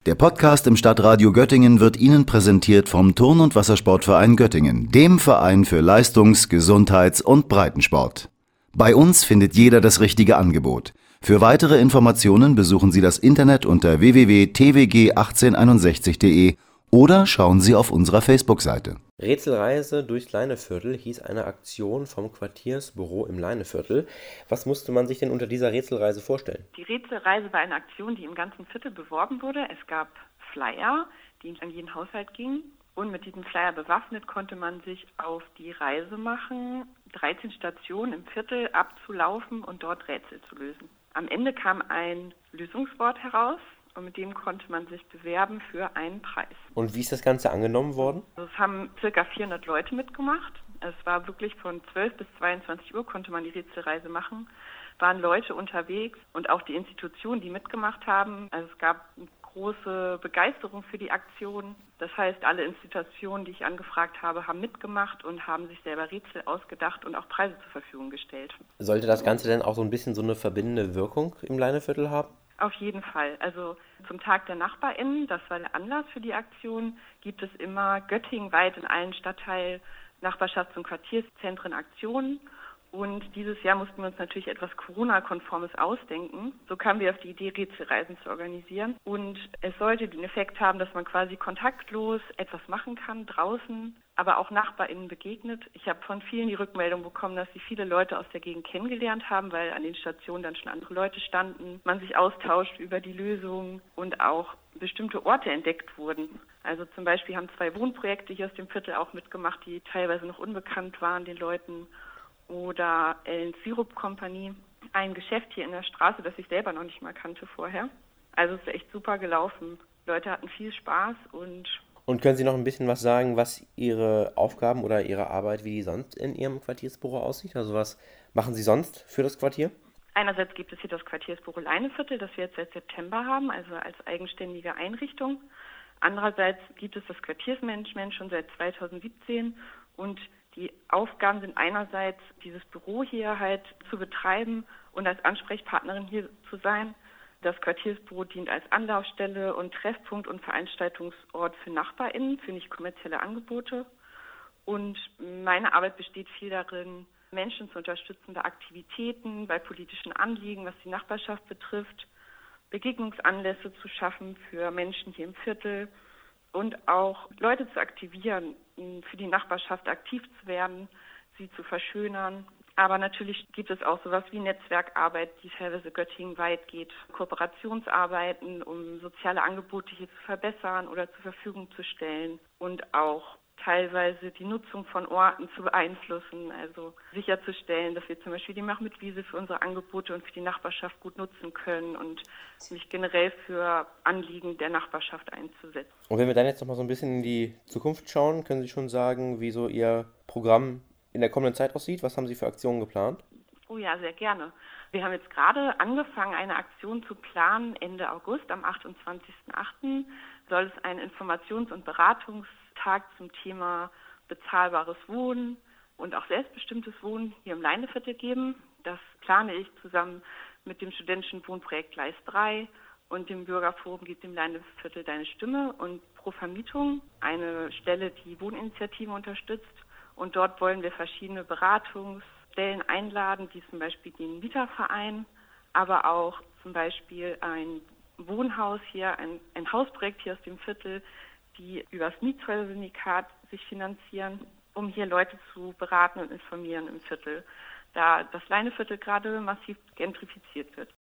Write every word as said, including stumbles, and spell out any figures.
Der Podcast im Stadtradio Göttingen wird Ihnen präsentiert vom Turn- und Wassersportverein Göttingen, dem Verein für Leistungs-, Gesundheits- und Breitensport. Bei uns findet jeder das richtige Angebot. Für weitere Informationen besuchen Sie das Internet unter w w w punkt t w g achtzehn einundsechzig punkt d e oder schauen Sie auf unserer Facebook-Seite. Rätselreise durchs Leineviertel hieß eine Aktion vom Quartiersbüro im Leineviertel. Was musste man sich denn unter dieser Rätselreise vorstellen? Die Rätselreise war eine Aktion, die im ganzen Viertel beworben wurde. Es gab Flyer, die an jeden Haushalt gingen. Und mit diesem Flyer bewaffnet konnte man sich auf die Reise machen, dreizehn Stationen im Viertel abzulaufen und dort Rätsel zu lösen. Am Ende kam ein Lösungswort heraus. Und mit dem konnte man sich bewerben für einen Preis. Und wie ist das Ganze angenommen worden? Also es haben circa vierhundert Leute mitgemacht. Es war wirklich von zwölf bis zweiundzwanzig Uhr konnte man die Rätselreise machen. Waren Leute unterwegs und auch die Institutionen, die mitgemacht haben. Also es gab eine große Begeisterung für die Aktion. Das heißt, alle Institutionen, die ich angefragt habe, haben mitgemacht und haben sich selber Rätsel ausgedacht und auch Preise zur Verfügung gestellt. Sollte das Ganze denn auch so ein bisschen so eine verbindende Wirkung im Leineviertel haben? Auf jeden Fall. Also zum Tag der NachbarInnen, das war der Anlass für die Aktion, gibt es immer göttingenweit in allen Stadtteil Nachbarschafts- und Quartierszentren Aktionen. Und dieses Jahr mussten wir uns natürlich etwas Corona-konformes ausdenken. So kamen wir auf die Idee, Rätselreisen zu organisieren. Und es sollte den Effekt haben, dass man quasi kontaktlos etwas machen kann, draußen, aber auch NachbarInnen begegnet. Ich habe von vielen die Rückmeldung bekommen, dass sie viele Leute aus der Gegend kennengelernt haben, weil an den Stationen dann schon andere Leute standen. Man sich austauscht über die Lösungen und auch bestimmte Orte entdeckt wurden. Also zum Beispiel haben zwei Wohnprojekte hier aus dem Viertel auch mitgemacht, die teilweise noch unbekannt waren den Leuten. Oder Ellen Sirup Company, ein Geschäft hier in der Straße, das ich selber noch nicht mal kannte vorher. Also es ist echt super gelaufen. Leute hatten viel Spaß und... Und können Sie noch ein bisschen was sagen, was Ihre Aufgaben oder Ihre Arbeit, wie die sonst in Ihrem Quartiersbüro aussieht? Also was machen Sie sonst für das Quartier? Einerseits gibt es hier das Quartiersbüro Leineviertel, das wir jetzt seit September haben, also als eigenständige Einrichtung. Andererseits gibt es das Quartiersmanagement schon seit zweitausendsiebzehn und die Aufgaben sind einerseits, dieses Büro hier halt zu betreiben und als Ansprechpartnerin hier zu sein. Das Quartiersbüro dient als Anlaufstelle und Treffpunkt und Veranstaltungsort für NachbarInnen, für nicht kommerzielle Angebote. Und meine Arbeit besteht viel darin, Menschen zu unterstützen bei Aktivitäten, bei politischen Anliegen, was die Nachbarschaft betrifft, Begegnungsanlässe zu schaffen für Menschen hier im Viertel und auch Leute zu aktivieren, für die Nachbarschaft aktiv zu werden, sie zu verschönern. Aber natürlich gibt es auch sowas wie Netzwerkarbeit, die teilweise göttingenweit geht. Kooperationsarbeiten, um soziale Angebote hier zu verbessern oder zur Verfügung zu stellen und auch teilweise die Nutzung von Orten zu beeinflussen, also sicherzustellen, dass wir zum Beispiel die Mach-mit-Wiese für unsere Angebote und für die Nachbarschaft gut nutzen können und mich generell für Anliegen der Nachbarschaft einzusetzen. Und wenn wir dann jetzt noch mal so ein bisschen in die Zukunft schauen, können Sie schon sagen, wie so Ihr Programm in der kommenden Zeit aussieht? Was haben Sie für Aktionen geplant? Oh ja, sehr gerne. Wir haben jetzt gerade angefangen, eine Aktion zu planen. Ende August, am achtundzwanzigsten achten soll es einen Informations- und Beratungstag zum Thema bezahlbares Wohnen und auch selbstbestimmtes Wohnen hier im Leineviertel geben. Das plane ich zusammen mit dem studentischen Wohnprojekt Gleis drei und dem Bürgerforum Gib dem Leineviertel deine Stimme und Pro Vermietung, eine Stelle, die Wohninitiativen unterstützt. Und dort wollen wir verschiedene Beratungsstellen einladen, wie zum Beispiel den Mieterverein, aber auch zum Beispiel ein Wohnhaus hier, ein, ein Hausprojekt hier aus dem Viertel, die über das Mietshäuser-Syndikat sich finanzieren, um hier Leute zu beraten und informieren im Viertel, da das Leineviertel gerade massiv gentrifiziert wird.